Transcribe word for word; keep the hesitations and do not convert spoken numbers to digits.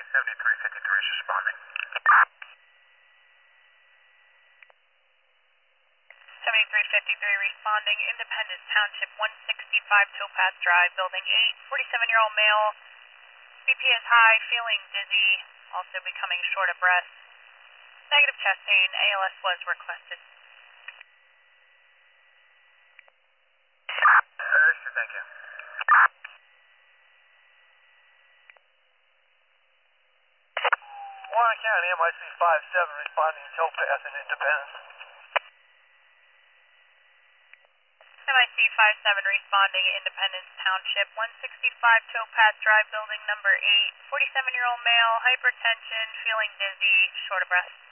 seventy-three fifty-three is responding. seventy-three fifty-three responding, Independence Township, one sixty-five Topaz Drive, Building eight, forty-seven-year-old male, B P is high, feeling dizzy, also becoming short of breath. Negative chest pain, A L S was requested. Uh, sure, thank you. Warren County, M I C five seven responding to Topaz and Independence. M I C five seven responding, Independence Township, one sixty-five Topaz Drive, Building number eight, forty-seven-year-old male, hypertension, feeling dizzy, short of breath.